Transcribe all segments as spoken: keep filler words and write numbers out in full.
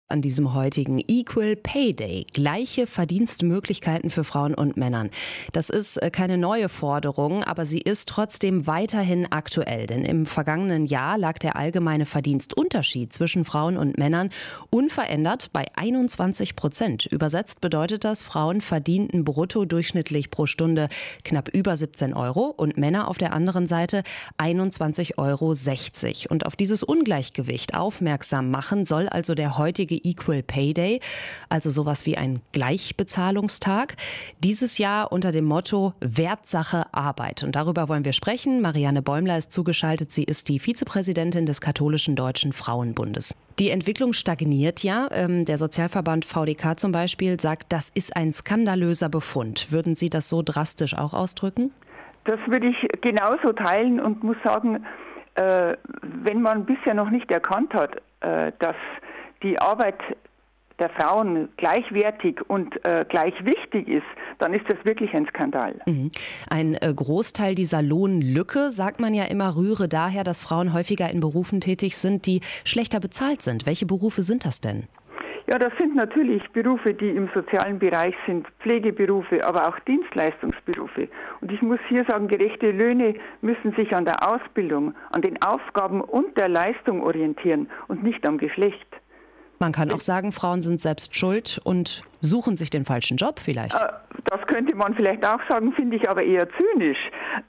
An diesem heutigen Equal Pay Day. Gleiche Verdienstmöglichkeiten für Frauen und Männern. Das ist keine neue Forderung, aber sie ist trotzdem weiterhin aktuell. Denn im vergangenen Jahr lag der allgemeine Verdienstunterschied zwischen Frauen und Männern unverändert bei einundzwanzig Prozent. Übersetzt bedeutet das, Frauen verdienten brutto durchschnittlich pro Stunde knapp über siebzehn Euro und Männer auf der anderen Seite einundzwanzig Euro sechzig. Und auf dieses Ungleichgewicht aufmerksam machen soll also der heutige Equal Pay Day, also sowas wie ein Gleichbezahlungstag. Dieses Jahr unter dem Motto Wertsache Arbeit. Und darüber wollen wir sprechen. Marianne Bäumler ist zugeschaltet. Sie ist die Vizepräsidentin des Katholischen Deutschen Frauenbundes. Die Entwicklung stagniert ja. Der Sozialverband V D K zum Beispiel sagt, das ist ein skandalöser Befund. Würden Sie das so drastisch auch ausdrücken? Das würde ich genauso teilen und muss sagen, wenn man bisher noch nicht erkannt hat, dass die Arbeit der Frauen gleichwertig und äh, gleich wichtig ist, dann ist das wirklich ein Skandal. Mhm. Ein äh, Großteil dieser Lohnlücke, sagt man ja immer, rühre daher, dass Frauen häufiger in Berufen tätig sind, die schlechter bezahlt sind. Welche Berufe sind das denn? Ja, das sind natürlich Berufe, die im sozialen Bereich sind, Pflegeberufe, aber auch Dienstleistungsberufe. Und ich muss hier sagen, gerechte Löhne müssen sich an der Ausbildung, an den Aufgaben und der Leistung orientieren und nicht am Geschlecht. Man kann auch sagen, Frauen sind selbst schuld und suchen sich den falschen Job vielleicht. Das könnte man vielleicht auch sagen, finde ich aber eher zynisch.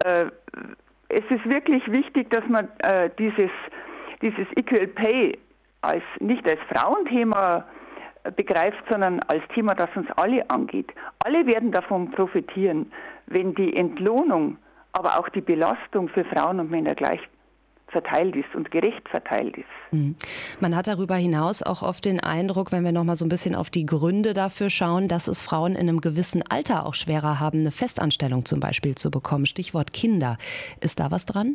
Es ist wirklich wichtig, dass man dieses, dieses Equal Pay als, nicht als Frauenthema begreift, sondern als Thema, das uns alle angeht. Alle werden davon profitieren, wenn die Entlohnung, aber auch die Belastung für Frauen und Männer gleich verteilt ist und gerecht verteilt ist. Man hat darüber hinaus auch oft den Eindruck, wenn wir noch mal so ein bisschen auf die Gründe dafür schauen, dass es Frauen in einem gewissen Alter auch schwerer haben, eine Festanstellung zum Beispiel zu bekommen. Stichwort Kinder. Ist da was dran?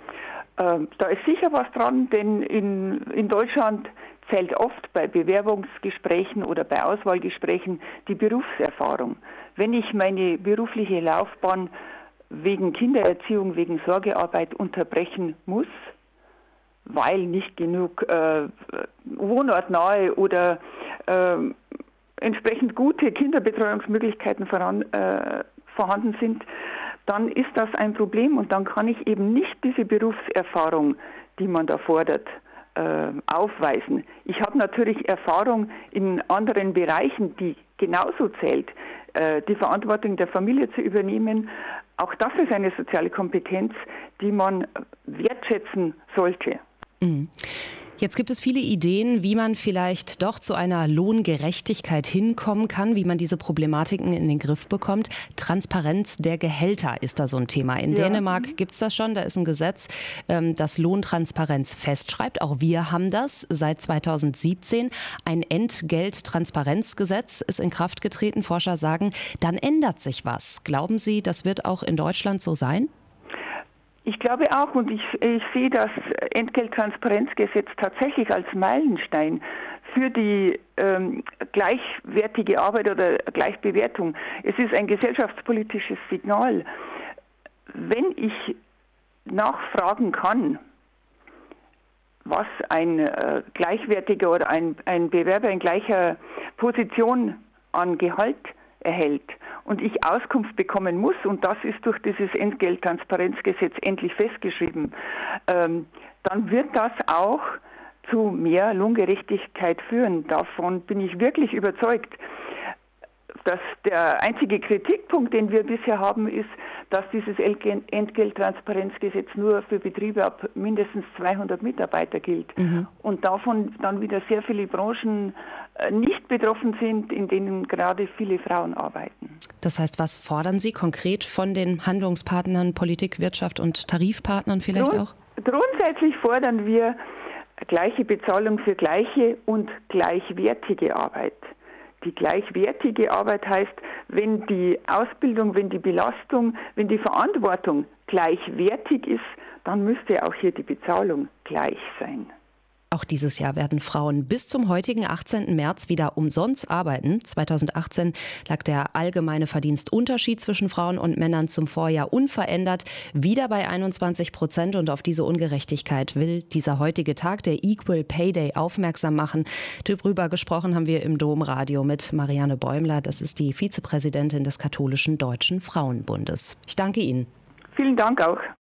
Ähm, da ist sicher was dran, denn in, in Deutschland zählt oft bei Bewerbungsgesprächen oder bei Auswahlgesprächen die Berufserfahrung. Wenn ich meine berufliche Laufbahn wegen Kindererziehung, wegen Sorgearbeit unterbrechen muss, weil nicht genug äh, wohnortnahe oder äh, entsprechend gute Kinderbetreuungsmöglichkeiten voran, äh, vorhanden sind, dann ist das ein Problem und dann kann ich eben nicht diese Berufserfahrung, die man da fordert, äh, aufweisen. Ich habe natürlich Erfahrung in anderen Bereichen, die genauso zählt, äh, die Verantwortung der Familie zu übernehmen. Auch das ist eine soziale Kompetenz, die man wertschätzen sollte. Mhm. Jetzt gibt es viele Ideen, wie man vielleicht doch zu einer Lohngerechtigkeit hinkommen kann, wie man diese Problematiken in den Griff bekommt. Transparenz der Gehälter ist da so ein Thema. In ja. Dänemark gibt es das schon, da ist ein Gesetz, das Lohntransparenz festschreibt. Auch wir haben das seit zweitausendsiebzehn. Ein Entgelttransparenzgesetz ist in Kraft getreten. Forscher sagen, dann ändert sich was. Glauben Sie, das wird auch in Deutschland so sein? Ich glaube auch und ich, ich sehe das Entgelttransparenzgesetz tatsächlich als Meilenstein für die ähm, gleichwertige Arbeit oder Gleichbewertung. Es ist ein gesellschaftspolitisches Signal. Wenn ich nachfragen kann, was ein äh, gleichwertiger oder ein, ein Bewerber in gleicher Position an Gehalt erhält und ich Auskunft bekommen muss, und das ist durch dieses Entgelttransparenzgesetz endlich festgeschrieben, ähm, dann wird das auch zu mehr Lohngerechtigkeit führen. Davon bin ich wirklich überzeugt. Dass der einzige Kritikpunkt, den wir bisher haben, ist, dass dieses Entgelttransparenzgesetz nur für Betriebe ab mindestens zweihundert Mitarbeiter gilt. Mhm. Und davon dann wieder sehr viele Branchen nicht betroffen sind, in denen gerade viele Frauen arbeiten. Das heißt, was fordern Sie konkret von den Handlungspartnern Politik, Wirtschaft und Tarifpartnern vielleicht Grund, auch? Grundsätzlich fordern wir gleiche Bezahlung für gleiche und gleichwertige Arbeit. Die gleichwertige Arbeit heißt, wenn die Ausbildung, wenn die Belastung, wenn die Verantwortung gleichwertig ist, dann müsste auch hier die Bezahlung gleich sein. Auch dieses Jahr werden Frauen bis zum heutigen achtzehnten März wieder umsonst arbeiten. zweitausendachtzehn lag der allgemeine Verdienstunterschied zwischen Frauen und Männern zum Vorjahr unverändert, wieder bei einundzwanzig Prozent. Und auf diese Ungerechtigkeit will dieser heutige Tag, der Equal Pay Day, aufmerksam machen. Darüber gesprochen haben wir im Domradio mit Marianne Bäumler. Das ist die Vizepräsidentin des Katholischen Deutschen Frauenbundes. Ich danke Ihnen. Vielen Dank auch.